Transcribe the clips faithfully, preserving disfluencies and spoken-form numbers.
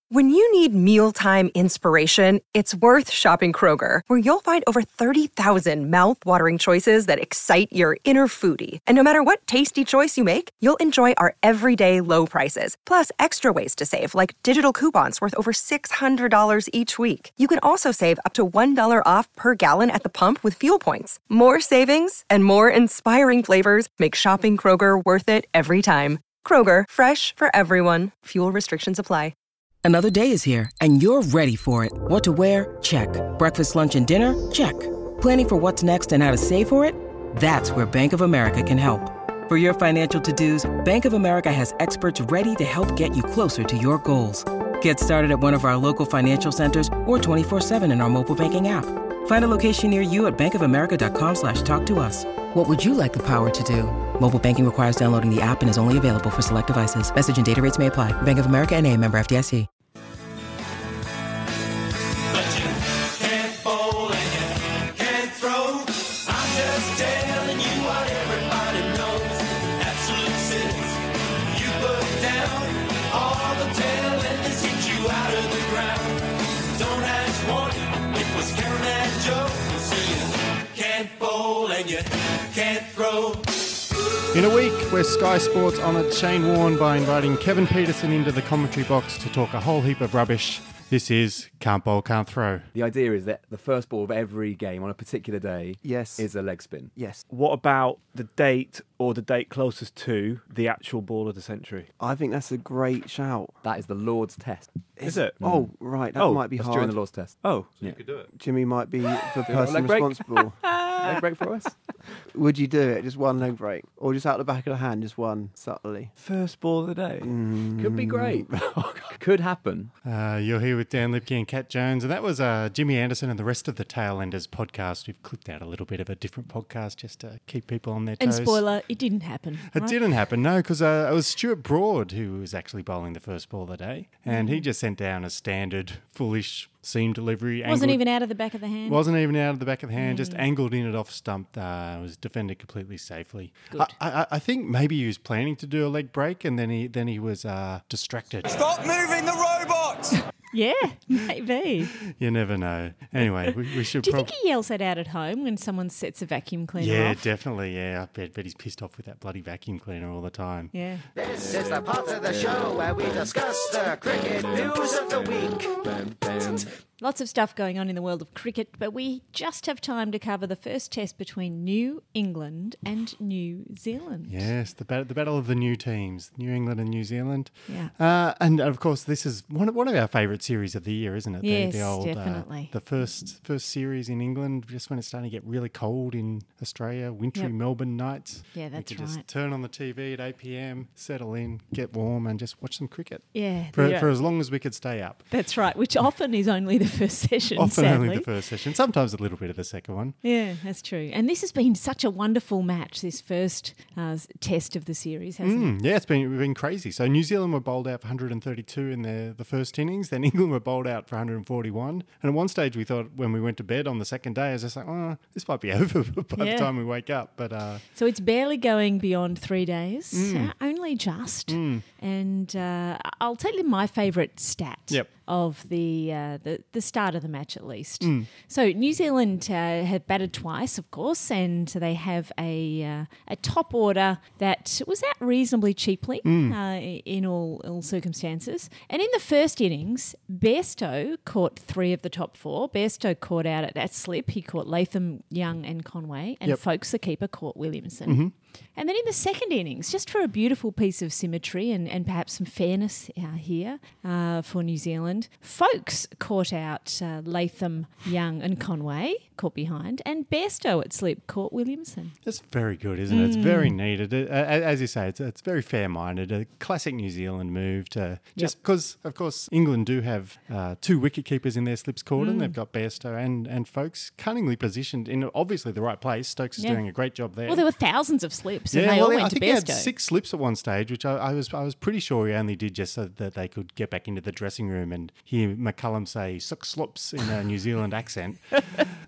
When you need mealtime inspiration, it's worth shopping Kroger, where you'll find over thirty thousand mouth-watering choices that excite your inner foodie. And no matter what tasty choice you make, you'll enjoy our everyday low prices, plus extra ways to save, like digital coupons worth over six hundred dollars each week. You can also save up to one dollar off per gallon at the pump with fuel points. More savings and more inspiring flavors make shopping Kroger worth it every time. Kroger, fresh for everyone. Fuel restrictions apply. Another day is here, and you're ready for it. What to wear? Check. Breakfast, lunch, and dinner? Check. Planning for what's next and how to save for it? That's where Bank of America can help. For your financial to-dos, Bank of America has experts ready to help get you closer to your goals. Get started at one of our local financial centers or twenty-four seven in our mobile banking app. Find a location near you at bankofamerica.com slash talk to us. What would you like the power to do? Mobile banking requires downloading the app and is only available for select devices. Message and data rates may apply. Bank of America N A, member F D I C. In a week where Sky Sports honoured Shane Warne by inviting Kevin Peterson into the commentary box to talk a whole heap of rubbish, this is Can't Bowl, Can't Throw. The idea is that the first ball of every game on a particular day yes. is a leg spin. Yes. What about the date or the date closest to the actual ball of the century? I think that's a great shout. That is the Lord's test. Is it? Oh, right. That Oh, might be That's hard. during the Lord's test. Oh, Yeah. you could do it. Jimmy might be the want a person leg break? responsible. Leg break for us? Would you do it? Just one leg break? Or just out the back of the hand, just one, subtly? First ball of the day. Mm. Could be great. Could happen. Uh, you're here with Dan Lipke and Kat Jones, and that was uh, Jimmy Anderson and the rest of the Tailenders podcast. We've clipped out a little bit of a different podcast just to keep people on their And toes. spoiler, it didn't happen. It right? didn't happen, no, because uh, it was Stuart Broad who was actually bowling the first ball of the day, and he just sent down a standard, foolish seam delivery. Wasn't angled- even out of the back of the hand. Wasn't even out of the back of the hand, just angled in it off stump. Uh, was defended completely safely. Good. I, I, I think maybe he was planning to do a leg break, and then he then he was uh, distracted. Stop moving the robot! Yeah, maybe. You never know. Anyway, we, we should Do you probably. think he yells that out at home when someone sets a vacuum cleaner Yeah, off? definitely. Yeah, I bet, bet he's pissed off with that bloody vacuum cleaner all the time. Yeah. This is the part of the show where we discuss the cricket news of the week. Lots of stuff going on in the world of cricket, but we just have time to cover the first test between New England and New Zealand. Yes, the bat- the battle of the new teams, New England and New Zealand. Yeah. Uh, and of course, this is one of, one of our favourite series of the year, isn't it? The, Yes, the old, definitely. Uh, the first first series in England, just when it's starting to get really cold in Australia, wintry Yep. Melbourne nights. Yeah, that's we could just right. turn on the T V at eight p.m, settle in, get warm, and just watch some cricket. Yeah, For, yeah. for as long as we could stay up. That's right, which often is only the first session, Often sadly. only the first session, sometimes a little bit of the second one. Yeah, that's true. And this has been such a wonderful match, this first uh, s- test of the series, hasn't it? Mm, yeah, it's been been crazy. So New Zealand were bowled out for one hundred thirty-two in their the first innings. Then England were bowled out for one hundred forty-one. And at one stage, we thought when we went to bed on the second day, I was just like, oh, this might be over by Yeah. the time we wake up. But uh, So it's barely going beyond three days, Mm. uh, only just. And uh, I'll tell you my favourite stat Yep. of the, uh, the the start of the match, at least. Mm. So New Zealand uh, have batted twice, of course, and they have a uh, a top order that was out reasonably cheaply Mm. uh, in all, all circumstances. And in the first innings, Bairstow caught three of the top four. Bairstow caught out at, at slip. He caught Latham, Young and Conway. And Yep. Folkes, the keeper, caught Williamson. Mm-hmm. And then in the second innings, just for a beautiful piece of symmetry and, and perhaps some fairness uh, here uh, for New Zealand, Folkes caught out uh, Latham, Young and Conway, caught behind, and Bairstow at slip caught Williamson. it's very good, isn't it? It's very Mm. needed. Uh, as you say, it's, it's very fair-minded. A classic New Zealand move to just because, of course, England do have uh, two wicket keepers in their slips cordon. Mm. They've got Bairstow and and Folkes cunningly positioned in obviously the right place. Stokes is Yeah. doing a great job there. Well, there were thousands of slips, and Yeah, they well, all I went to think he had Bairstow. six slips at one stage, which I, I was I was pretty sure he only did just so that they could get back into the dressing room and hear McCullum say "six slops" in a New Zealand accent.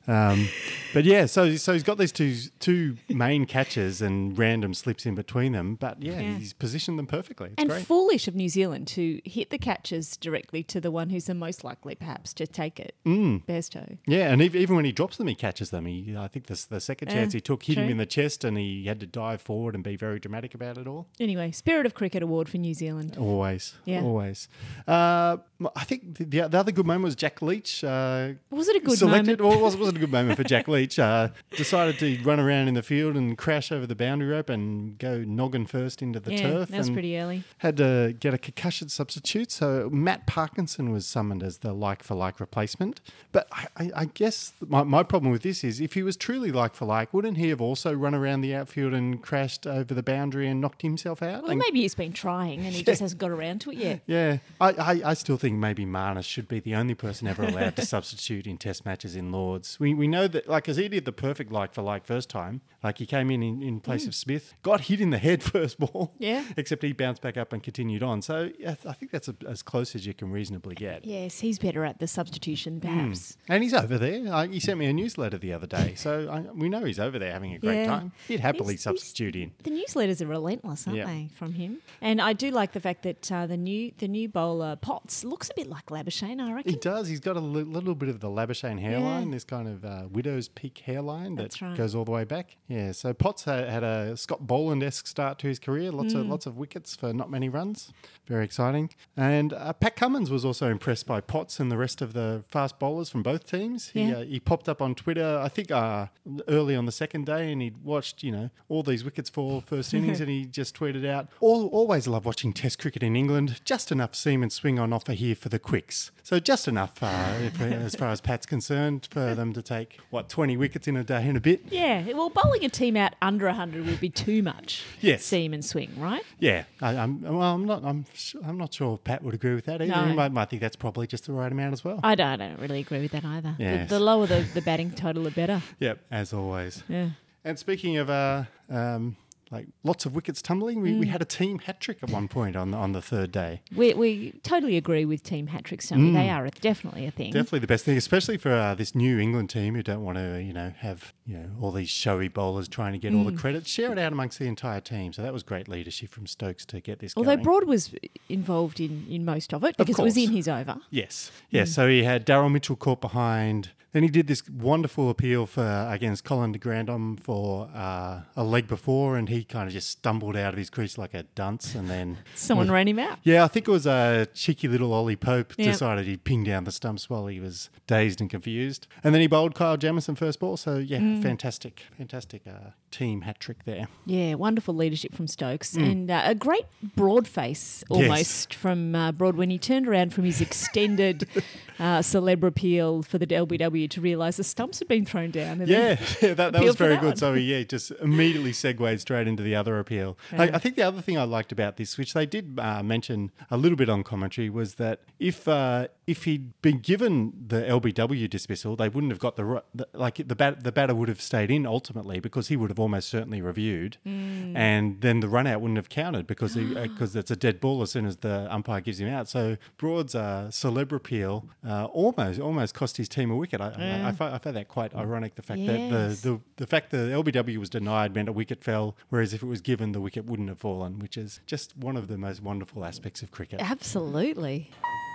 Um, but yeah, so so he's got these two two main catches and random slips in between them. But yeah, Yeah. he's positioned them perfectly. It's And great. foolish of New Zealand to hit the catches directly to the one who's the most likely, perhaps, to take it. Mm. Bairstow. Yeah, and ev- even when he drops them, he catches them. He, I think this, the second chance Yeah, he took hit him true. in the chest, and he had to dive forward and be very dramatic about it all. Anyway, Spirit of Cricket Award for New Zealand. Always, Yeah. always. Uh, I think the, the the other good moment was Jack Leach. Uh, Was it a good selected, moment? Well, it was, wasn't a good moment for Jack Leach. Uh, decided to run around in the field and crash over the boundary rope and go noggin first into the Yeah, turf. that was and pretty early. Had to get a concussion substitute, so Matt Parkinson was summoned as the like-for-like replacement. But I, I, I guess my, my problem with this is if he was truly like-for-like, wouldn't he have also run around the outfield and crashed over the boundary and knocked himself out? Well, And- maybe he's been trying and he just hasn't got around to it yet. yeah, I, I, I still think maybe Marnus should be the only person ever allowed to substitute in Test matches in Lords. We we know that, like, because he did the perfect like for like first time. Like, he came in in, in place of Smith, got hit in the head first ball. Yeah. Except he bounced back up and continued on. So yeah, I think that's a, as close as you can reasonably get. Yes, he's better at the substitution, perhaps. And he's over there. Uh, he sent me a newsletter the other day, so I, we know he's over there having a great Yeah. time. He'd happily He's- substitute in. The newsletters are relentless, aren't Yeah. they, from him? And I do like the fact that uh, the new the new bowler Potts looks a bit like Labuschagne, I reckon. He does. He's got a li- little bit of the Labuschagne hairline, this kind of uh, widow's peak hairline that That's right. goes all the way back. Yeah. So Potts had, had a Scott Boland-esque start to his career. Lots Mm. of lots of wickets for not many runs. Very exciting. And uh, Pat Cummins was also impressed by Potts and the rest of the fast bowlers from both teams. He Yeah. uh, he popped up on Twitter, I think, uh, early on the second day, and he'd watched you know all these wickets fall first innings, and he just tweeted out, "Al always love watching Test cricket in England. Just enough seam and swing on offer here for the quicks." So just enough, uh, if, as far as Pat's concerned, for them to take, what, twenty wickets in a day and a bit? Yeah, well, bowling a team out under one hundred would be too much. Yes. Seam and swing, right? Yeah, I, I'm well. I'm not. I'm. su- I'm not sure Pat would agree with that either. No. He might, might think that's probably just the right amount as well. I don't, I don't really agree with that either. Yes. The, the lower the, the batting total, the better. Yep, as always. Yeah. And speaking of uh, um, like lots of wickets tumbling, we, Mm. we had a team hat trick at one point on the, on the third day. We, we totally agree with team hat tricks, don't we? Mm. They are definitely a thing. Definitely the best thing, especially for uh, this new England team who don't want to, you know, have you know all these showy bowlers trying to get all the Mm. credit. Share it out amongst the entire team. So that was great leadership from Stokes to get this Although going. Broad was involved in, in most of it Of because it was course. in his over. Yes. Yes. So he had Daryl Mitchell caught behind. Then he did this wonderful appeal for against Colin de Grandhomme for uh, a leg before, and he kind of just stumbled out of his crease like a dunce, and then Someone ran him out. Yeah, I think it was a cheeky little Ollie Pope Yep. decided he'd ping down the stumps while he was dazed and confused, and then he bowled Kyle Jamieson first ball. So yeah, Mm. fantastic, fantastic uh, team hat trick there. Yeah, wonderful leadership from Stokes Mm. and uh, a great broad face almost from uh, Broad when he turned around from his extended uh, celeb appeal for the L B W to realise the stumps had been thrown down. And Yeah, then yeah, that, that appealed was for very that good. one. So he, yeah, just immediately segued straight into the other appeal. I, Yeah. I think the other thing I liked about this, which they did uh, mention a little bit on commentary, was that if uh, if he'd been given the L B W dismissal, they wouldn't have got the, ri- the like the bat, the batter would have stayed in ultimately because he would have almost certainly reviewed, Mm. and then the run out wouldn't have counted because he, because it's a dead ball as soon as the umpire gives him out. So Broad's uh, celeb appeal uh, almost almost cost his team a wicket. I, Yeah. I, I, find, I found that quite ironic. The fact Yes. that the, the the fact the L B W was denied meant a wicket fell, whereas if it was given, the wicket wouldn't have fallen, which is just one of the most wonderful aspects of cricket. Absolutely.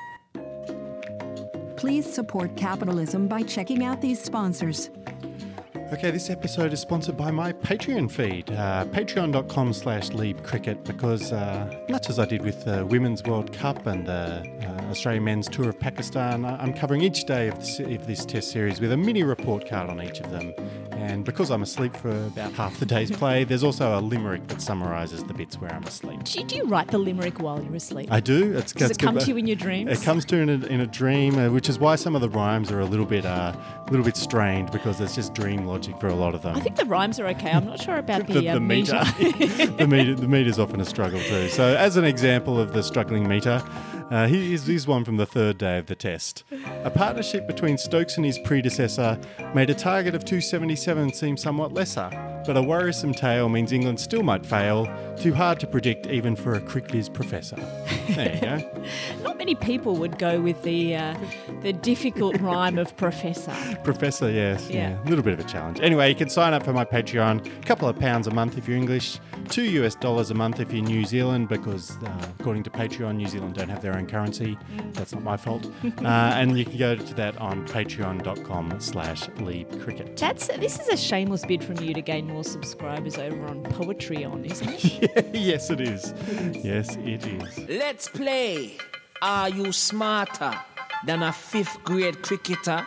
Please support capitalism by checking out these sponsors. Okay, this episode is sponsored by my Patreon feed, uh, patreon.com slash Leeb Cricket, because uh, much as I did with the Women's World Cup and the uh, Australian Men's Tour of Pakistan, I- I'm covering each day of this, of this test series with a mini report card on each of them. And because I'm asleep for about half the day's play, there's also a limerick that summarises the bits where I'm asleep. Did you write the limerick while you're asleep? I do. It's, Does it's it come good- to you in your dreams? It comes to you in a, in a dream, uh, which is why some of the rhymes are a little bit, uh, a little bit strained because there's just dream logic for a lot of them. I think the rhymes are okay. I'm not sure about the, the, uh, the meter. the meter, the meter's often a struggle too. So, as an example of the struggling meter, uh, here's, here's one from the third day of the test. A partnership between Stokes and his predecessor made a target of two seventy-seven seem somewhat lesser. but a worrisome tale means England still might fail. Too hard to predict even for a CricViz professor. There you go. Not many people would go with the uh, the difficult rhyme of professor. Professor, yes. Yeah. Yeah. A little bit of a challenge. Anyway, you can sign up for my Patreon. A couple of pounds a month if you're English. Two US dollars a month if you're New Zealand, because uh, according to Patreon, New Zealand don't have their own currency. That's not my fault. uh, and you can go to that on patreon.com slash lead cricket. That's this is a shameless bid from you to gain more subscribers over on Poetreon, isn't it? Yes, it is. Yes, it is. Let's play. Are you smarter than a fifth grade cricketer?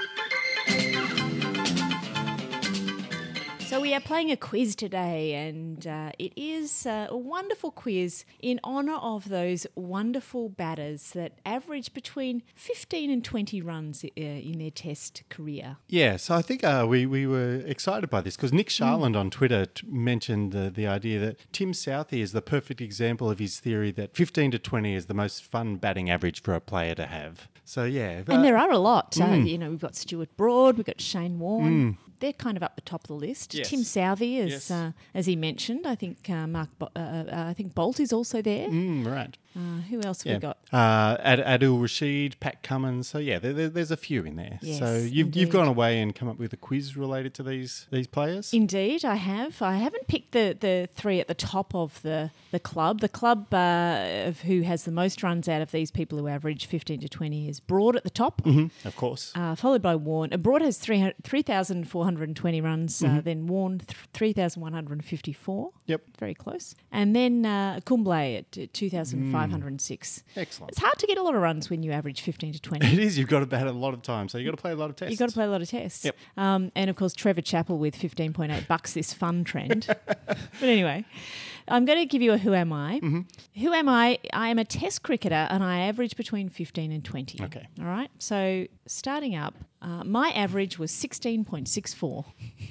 So we are playing a quiz today, and uh, it is uh, a wonderful quiz in honour of those wonderful batters that average between fifteen and twenty runs uh, in their Test career. Yeah, so I think uh, we, we were excited by this because Nick Sharland mm. on Twitter t- mentioned the, the idea that Tim Southee is the perfect example of his theory that fifteen to twenty is the most fun batting average for a player to have. So, yeah. And there are a lot. Mm. Uh, you know, we've got Stuart Broad, we've got Shane Warne. Mm. They're kind of up the top of the list. Yes. Tim Southee, as Yes. uh, as he mentioned, I think uh, Mark, Bo- uh, uh, I think Bolt is also there. Mm, right. Uh, who else Yeah. have we got? Uh, Ad- Adil Rashid, Pat Cummins. So, yeah, there, there, there's a few in there. Yes, so you've, indeed. you've gone away and come up with a quiz related to these these players? Indeed, I have. I haven't picked the, the three at the top of the, the club. The club uh, of who has the most runs out of these people who average fifteen to twenty is Broad at the top, Mm-hmm, of course. uh, followed by Warne. Uh, Broad has three thousand four hundred twenty runs, uh, then Warne th- three thousand one hundred fifty-four. Yep. Very close. And then uh, Kumble at uh, two thousand five hundred six. Excellent. It's hard to get a lot of runs when you average fifteen to twenty. It is. You've got to bat a lot of time, so you've got to play a lot of tests. You've got to play a lot of tests. Yep. Um, and, of course, Trevor Chappell with fifteen point eight bucks this fun trend. But anyway, I'm going to give you a Who Am I? Mm-hmm. Who am I? I am a Test cricketer and I average between fifteen and twenty. Okay. All right? So starting up, uh, my average was sixteen point six four.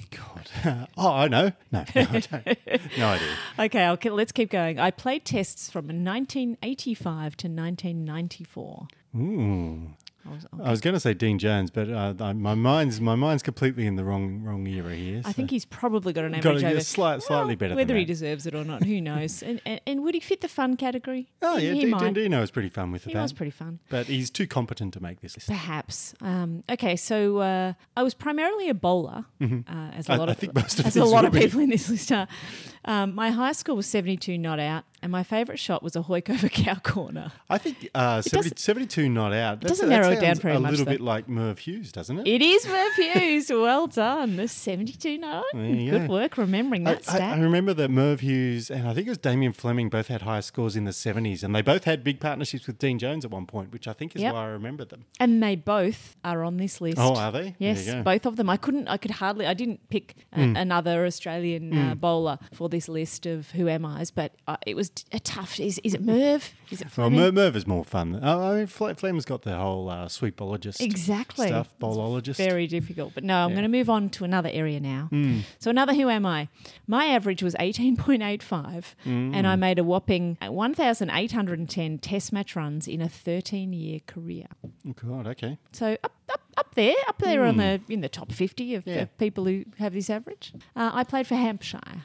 God. oh, I know. No, no, I don't. No idea. Okay, I'll, ke- let's keep going. I played tests from nineteen eighty-five to nineteen ninety-four. Ooh. I was, I was going to say Dean Jones, but uh, I- my mind's my mind's completely in the wrong wrong era here. I so- think he's probably got an Got average a- yeah, over. slight- slightly better than Whether he that. deserves it or not, who knows? and, and and would he fit the fun category? Oh, yeah, he D- might. Dino was pretty fun with He that. was pretty fun. But he's too competent to make this list. Perhaps. Um, okay, so uh, I was primarily a bowler, uh, as a I- lot I of think most of as a these lot will of be. people in this list are. Um, my high score was seventy-two not out, and my favourite shot was a hoik over cow corner. I think uh, seventy, doesn't- seventy-two not out. That's, doesn't that narrow it down sounds very a much, little though. bit like Merv Hughes, doesn't it? It is Merv Hughes. Well done. The seventy-two not out. There you Good go. work remembering I, that I, stat. I remember that Merv Hughes and I think it was Damien Fleming both had high scores in the seventies, and they both had big partnerships with Dean Jones at one point, which I think is Yep. why I remember them. And they both are on this list. Oh, are they? There Yes, you go. both of them. I couldn't, I could hardly, I didn't pick a, Mm. another Australian uh, bowler for this list of Who Am I's, but uh, it was t- a tough, is, is it Merv? Is it Well, Fleming? Merv, Merv is more fun. Oh, I mean, Fle- Flem's got the whole uh, sweepologist Exactly. stuff, bowlologist. Very difficult. But no, I'm Yeah. going to move on to another area now. Mm. So another Who Am I? My average was eighteen point eight five, Mm. and I made a whopping one thousand eight hundred ten test match runs in a thirteen-year career. Oh, God, okay. So up, up, up there, up there on Mm. the in the top fifty of, Yeah. of people who have this average. Uh, I played for Hampshire.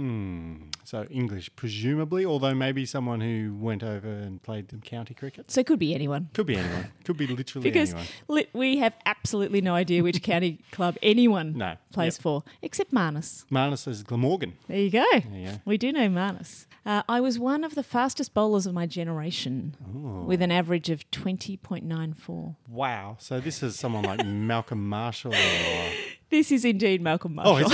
Mm. So English, presumably, although maybe someone who went over and played the county cricket. So it could be anyone. Could be anyone. Could be literally Because anyone. li- we have absolutely no idea which county club anyone No. plays Yep. for, except Marnus. Marnus is Glamorgan. There you go. you go. We do know Marnus. Uh, I was one of the fastest bowlers of my generation with an average of twenty point nine four. Wow. So this is someone like Malcolm Marshall or... This is indeed Malcolm Marshall. Oh, is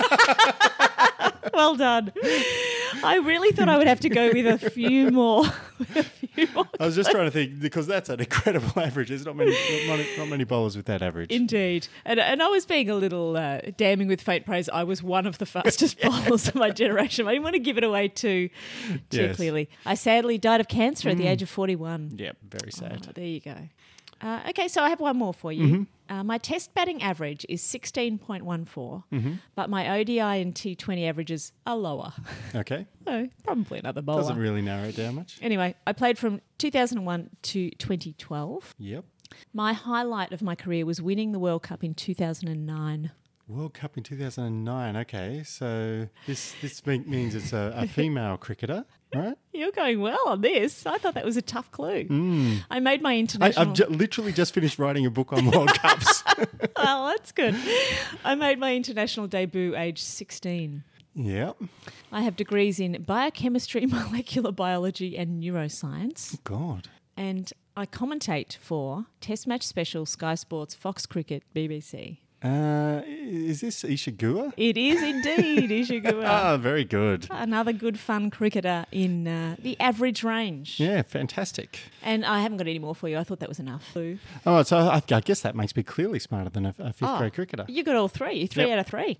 it? Well done. I really thought I would have to go with a few more. a few more I was just trying to think, because that's an incredible average. There's not many, not many, not many bowlers with that average. Indeed. And, and I was being a little uh, damning with faint praise. I was one of the fastest bowlers of my generation. I didn't want to give it away too, too Yes. clearly. I sadly died of cancer at the Mm. age of forty-one. Yep, very sad. Oh, there you go. Uh, okay, so I have one more for you. Mhm. Uh, my test batting average is sixteen point one four, Mhm. but my O D I and T twenty averages are lower. Okay. So probably another bowler. Doesn't really narrow it down much. Anyway, I played from two thousand one to twenty twelve. Yep. My highlight of my career was winning the World Cup in two thousand nine. World Cup in two thousand nine. Okay, so this this me- means it's a, a female cricketer, right? You're going well on this. I thought that was a tough clue. Mm. I made my I, international... I've ju- literally just finished writing a book on World Cups. Well, that's good. I made my international debut age sixteen. Yeah. I have degrees in biochemistry, molecular biology and neuroscience. God. And I commentate for Test Match Special, Sky Sports, Fox Cricket, B B C. Uh, is this Ishigua? It is indeed Ishigua. Ah, very good. Another good fun cricketer in uh, the average range. Yeah, fantastic. And I haven't got any more for you. I thought that was enough. Oh, so I, I guess that makes me clearly smarter than a, a fifth Oh, grade cricketer. You got all three. Three Yep. out of three.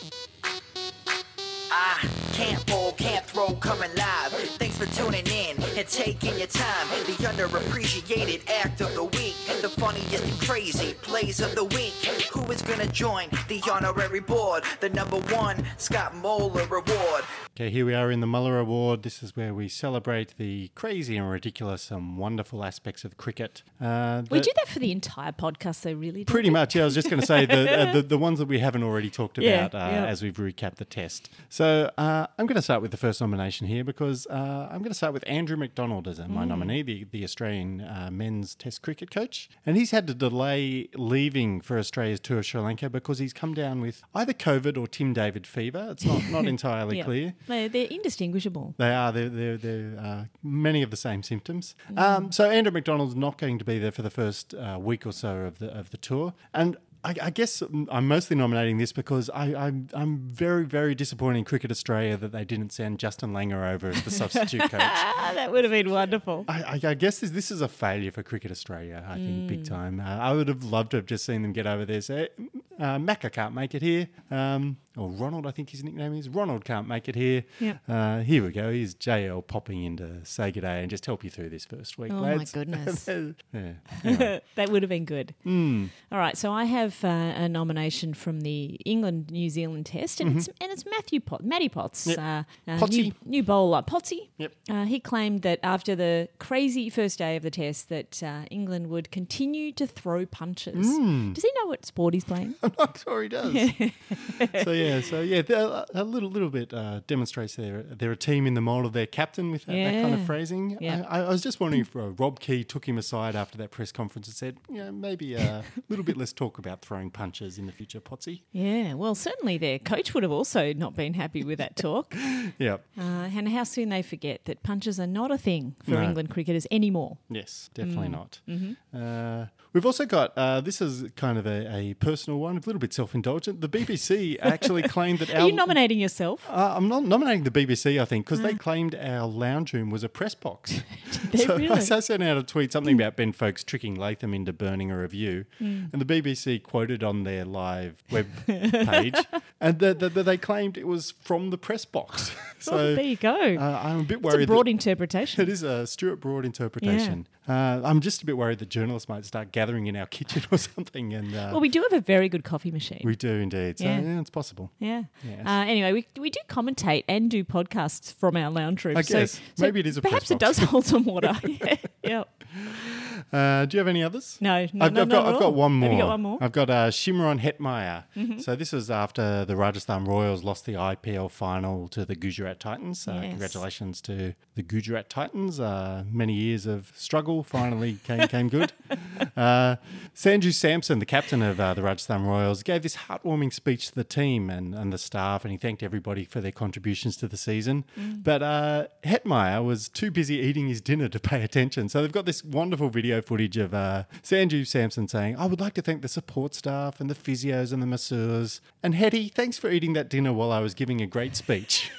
I can't bowl, can't throw, coming live. Thanks for tuning in and taking your time. The underappreciated act of the week, the funniest and crazy plays of the week. Who is gonna join the honorary board? The number one Scott Moeller Award. Okay, here we are in the Muller Award. This is where we celebrate the crazy and ridiculous and wonderful aspects of cricket. Uh, We the- do that for the entire podcast, though, really. don't Pretty we? much, yeah. I was just going to say the, uh, the the ones that we haven't already talked Yeah, about uh, yeah. as we've recapped the test. So uh, I'm going to start with the first nomination here because uh, I'm going to start with Andrew McDonald as my Mm. nominee, the, the Australian uh, men's Test cricket coach. And he's had to delay leaving for Australia's tour of Sri Lanka because he's come down with either COVID or Tim David fever. It's not, not entirely Yeah. clear. They're, they're indistinguishable. They are. They're, they're, they're uh, many of the same symptoms. Um, so Andrew McDonald's not going to be there for the first uh, week or so of the of the tour. And I, I guess I'm mostly nominating this because I, I'm I'm very, very disappointed in Cricket Australia that they didn't send Justin Langer over as the substitute coach. That would have been wonderful. I, I, I guess this, this is a failure for Cricket Australia, I think, big Mm. time. Uh, I would have loved to have just seen them get over there. So, uh, Macca can't make it here. Um, or Ronald, I think his nickname is. Ronald can't make it here. Yep. Uh, here we go. Here's J L popping in to say good day and just help you through this first week, Oh, my lads. goodness. yeah. Anyway. That would have been good. Mm. All right, so I have uh, a nomination from the England New Zealand Test, and Mhm. it's and it's Matthew Pot, Matty Potts, Yep. uh, uh, Potty. new, new bowler, Pottsy. Yep. Uh, he claimed that after the crazy first day of the Test, that uh, England would continue to throw punches. Mm. Does he know what sport he's playing? I'm not sure he does. so yeah, so yeah, they're a little little bit uh, demonstrates they're they're a team in the mould of their captain with that, that kind of Yeah. phrasing. Yeah. I, I was just wondering if uh, Rob Key took him aside after that press conference and said, you know, maybe a little bit less talk about throwing punches in the future, Potsy. Yeah, well, certainly their coach would have also not been happy with that talk. Yeah. Uh, and how soon they forget that punches are not a thing for No. England cricketers anymore. Yes, definitely Mm. not. Mhm. Uh, we've also got, uh, this is kind of a, a personal one, a little bit self-indulgent. The B B C actually claimed that Are our... you nominating yourself? Uh, I'm not nominating the B B C, I think, because they Ah. claimed our lounge room was a press box. they so really? I sent out a tweet, something about Ben Folks tricking Latham into burning a review. Mm. And the B B C quoted on their live web page, and the, the, the, they claimed it was from the press box. so Oh, there you go. Uh, I'm a bit It's worried. a broad that- interpretation. It is a Stuart Broad interpretation. Uh, I'm just a bit worried that journalists might start gathering in our kitchen or something. And uh, Well, we do have a very good coffee machine. we do indeed. So Yeah. yeah, it's possible. Yeah. Yes. Uh, anyway, we we do commentate and do podcasts from our lounge room. I So- guess. so Maybe it is a press perhaps it box. does hold some water. yeah. yeah. Uh, do you have any others? No, no, I've, no, I've not got, at I've got all. one more. Have you got one more? I've got uh, Shimron Hetmeyer. Mhm. So this was after the Rajasthan Royals lost the I P L final to the Gujarat Titans. Uh, Yes. Congratulations to the Gujarat Titans. Uh, many years of struggle finally came, came good. Uh, Sanju Samson, the captain of uh, the Rajasthan Royals, gave this heartwarming speech to the team and, and the staff, and he thanked everybody for their contributions to the season. Mm. But uh, Hetmeyer was too busy eating his dinner to pay attention. So they've got this wonderful video footage of uh, Sanju Samson saying, I would like to thank the support staff and the physios and the masseurs. And Hetty, thanks for eating that dinner while I was giving a great speech.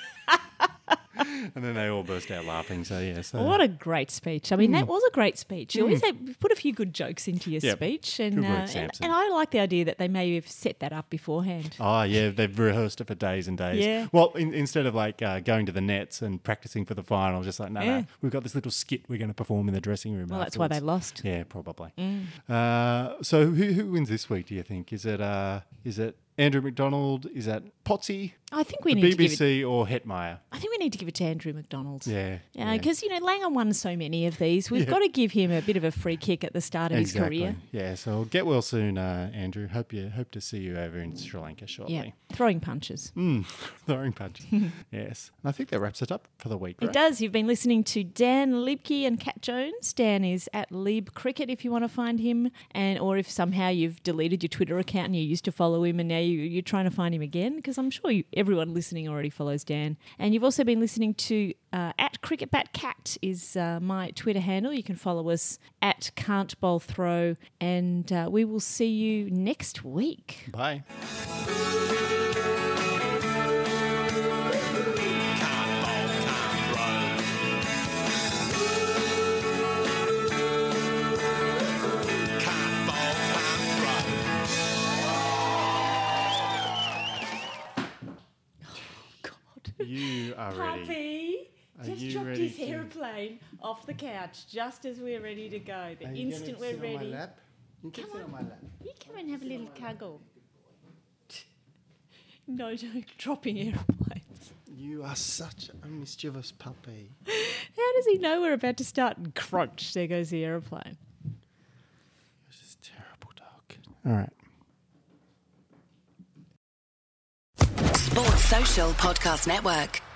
And then they all burst out laughing. So, yeah. So. What a great speech. I mean, that Mm. was a great speech. You always Mm. have, put a few good jokes into your Yep. speech. And, Good work, uh, and, Samson. and I like the idea that they may have set that up beforehand. Oh, yeah, they've rehearsed it for days and days. Yeah. Well, in, instead of like uh, going to the nets and practicing for the final, just like, no, Yeah. no, we've got this little skit we're going to perform in the dressing room. Well, that's why they afterwards. lost. Yeah, probably. Mm. Uh, so who who wins this week, do you think? Is it uh, is it Andrew McDonald is at Potsy, I think we the need B B to give it. C or Hetmeyer. I think we need to give it to Andrew McDonald. Yeah. Yeah, because, you know, Langer won so many of these. We've Yeah. got to give him a bit of a free kick at the start of Exactly. his career. Yeah, so get well soon, uh, Andrew. Hope you hope to see you over in Sri Lanka shortly. Yeah, throwing punches. Mm, throwing punches. Yes. And I think that wraps it up for the week, right? It does. You've been listening to Dan Liebke and Kat Jones. Dan is at Lieb Cricket if you want to find him, and or if somehow you've deleted your Twitter account and you used to follow him and now you, you're trying to find him again, because I'm sure you, everyone listening already follows Dan. And you've also been listening to uh, at CricketBatCat is uh, my Twitter handle. You can follow us at Can't Bowl Throw, and uh, we will see you next week. Bye. You are ready. Puppy Are just you dropped ready his to- airplane off the couch just as we're ready to go. The Are you instant gonna we're sit on my ready. lap? You can Come sit on. on my lap. You come and have a little cuddle. No, no, dropping airplanes. You are such a mischievous puppy. How does he know we're about to start? And crunch, there goes the airplane. This is a terrible dog. All right. Sports Social Podcast Network.